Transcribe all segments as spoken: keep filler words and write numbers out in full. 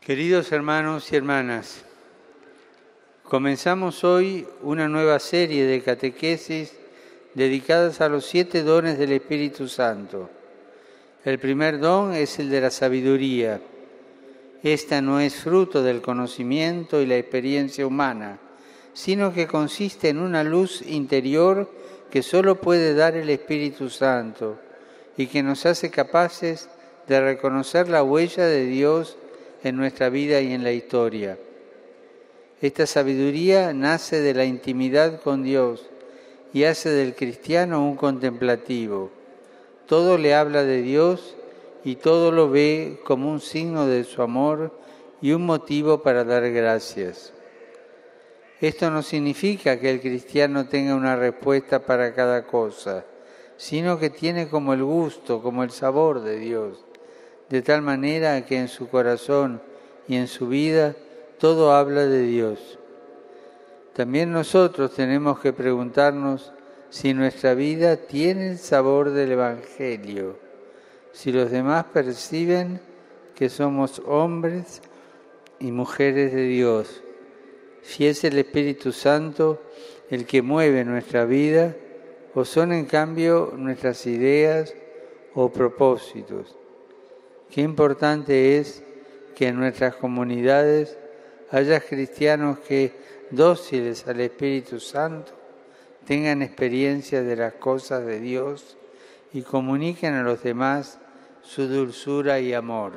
Queridos hermanos y hermanas, comenzamos hoy una nueva serie de catequesis dedicadas a los siete dones del Espíritu Santo. El primer don es el de la sabiduría. Esta no es fruto del conocimiento y la experiencia humana, sino que consiste en una luz interior que solo puede dar el Espíritu Santo y que nos hace capaces de reconocer la huella de Dios en nuestra vida y en la historia. Esta sabiduría nace de la intimidad con Dios y hace del cristiano un contemplativo. Todo le habla de Dios y todo lo ve como un signo de su amor y un motivo para dar gracias. Esto no significa que el cristiano tenga una respuesta para cada cosa, sino que tiene como el gusto, como el sabor de Dios, de tal manera que en su corazón y en su vida todo habla de Dios. También nosotros tenemos que preguntarnos si nuestra vida tiene el sabor del Evangelio, si los demás perciben que somos hombres y mujeres de Dios, si es el Espíritu Santo el que mueve nuestra vida o son en cambio nuestras ideas o propósitos. Qué importante es que en nuestras comunidades haya cristianos que, dóciles al Espíritu Santo, tengan experiencia de las cosas de Dios y comuniquen a los demás su dulzura y amor.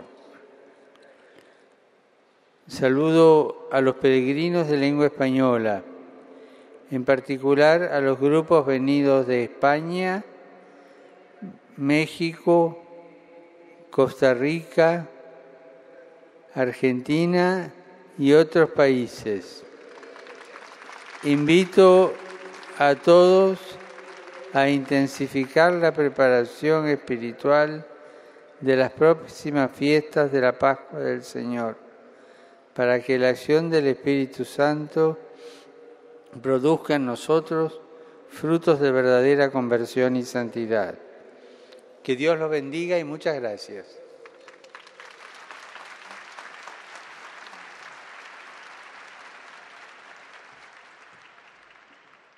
Saludo a los peregrinos de lengua española, en particular a los grupos venidos de España, México, Costa Rica, Argentina y otros países. Invito a todos a intensificar la preparación espiritual de las próximas fiestas de la Pascua del Señor, para que la acción del Espíritu Santo produzca en nosotros frutos de verdadera conversión y santidad. Que Dios los bendiga y muchas gracias.